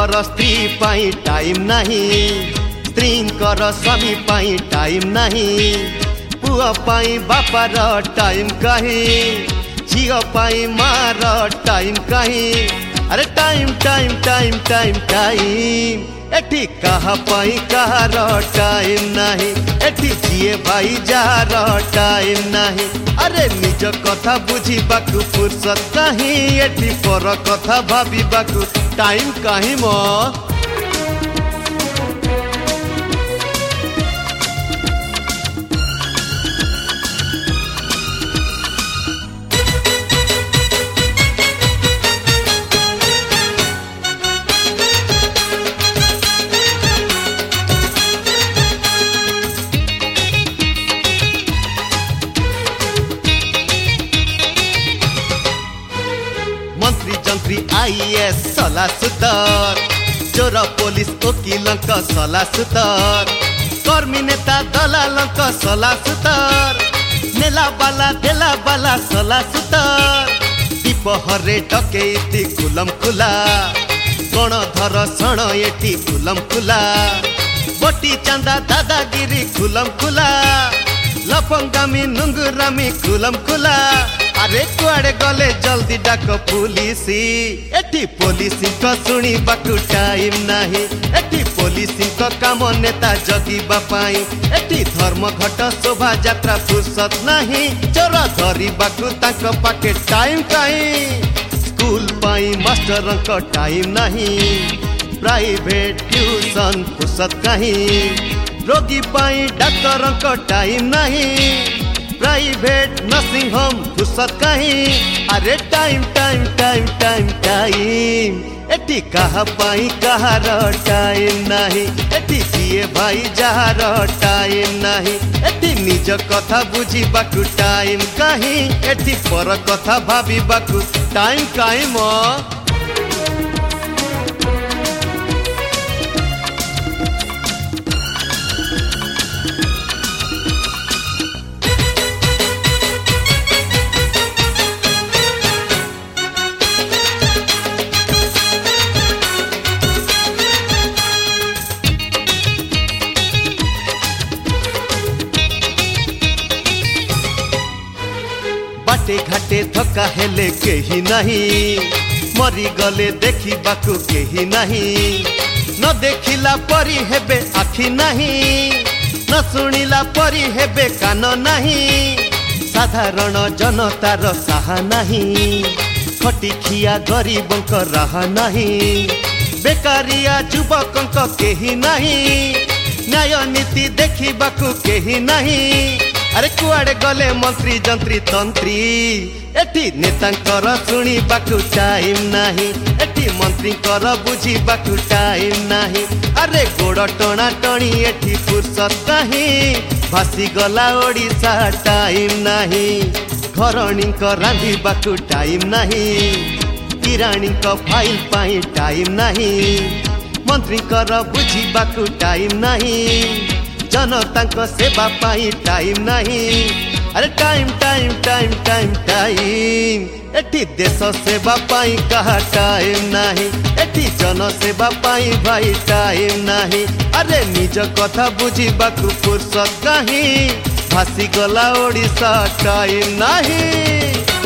स्त्री पाई टाइम नहीं, स्त्रींकर स्वामी पाई टाइम नहीं, पुआ पाई बापार टाइम कहीं, झील पाई मार टाइम कहीं। अरे time time time time time एठी कहा पाई कहार टाइम नहीं, एठी जिए भाई जार टाइम नहीं। अरे निज कथा बुझीबाकू फुर्सत कहीं, एठी पर कथा भाबिबाकू टाइम कहीं मो। मंत्री जंत्री आईएएस सला सुतर, चोर पुलिस वकिलंक सला सुतर, कर्मी नेता दलालंक सला सुतर, नेला बाला देला बाला सला सुतर। दीपहरे डकैती खुलम खुला, गणधर सण एटी खुलम खुला, बटी चांदा दादागिरी खुलम खुला, लफंगामी नुंगुरामी खुलम खुला। अरे कुआड़े गले जल्दी डाक पुलिसी, एठी पुलिसी को सुनी बाकू टाइम नहीं, एठी पुलिसी को काम नेता जगिबा पाई, एठी धर्म घट शोभा यात्रा फुर्सत नहीं, चोर धरी बाकू तांक पाके टाइम कहीं। स्कूल पाई मास्टर को टाइम नहीं, प्राइवेट ट्यूशन फुर्सत कहीं, रोगी पाई डॉक्टर को टाइम नहीं, प्राइवेट नर्सिंग होम फुर्सत कहीं। अरे time time time time time एठी कहा पाई कहार टाइम नहीं, एठी जिए भाई जार टाइम नहीं, एठी निज कथा बुझीबाकू टाइम कहीं, एठी पर कथा भाबिबाकू टाइम कहीं मो। बाटे घाटे धक्का हेले केही नहीं, मरी गले देखिबाकू केही नहीं, न देखिला परी हेबे आखि नहीं, न सुनिला परी हेबे कान नहीं, साधारण जनतार साहा नहीं, खटी खिया गरीबंक राह नहीं, बेकारिया युवकंक केही नहीं, न्याय नीति देखिबाकू केही नहीं। अरे कुआड़े गले मंत्री जंत्री तंत्री, एठी नेतांकर सुनिबाकू टाइम नहीं, एठी मंत्रींकर बुझीबाकू टाइम नहीं। अरे गोड़ टणा टणी एठी फुर्सत कहीं, भासी गला ओडिशा टाइम नहीं, घरणींक रांधिबाकू टाइम नहीं, किराणींक फाइल पाई टाइम नहीं, मंत्रींकर बुझीबाकू टाइम नहीं, जनता सेवा पाई टाइम नहीं। अरे time time time time time एठी देश सेवा पाई कहा टाइम नहीं, एठी जन सेवा पाई भाई टाइम नहीं। अरे निज कथा बुझीबाकू फुर्सत कहीं, भासी गला ओडिशा टाइम नहीं।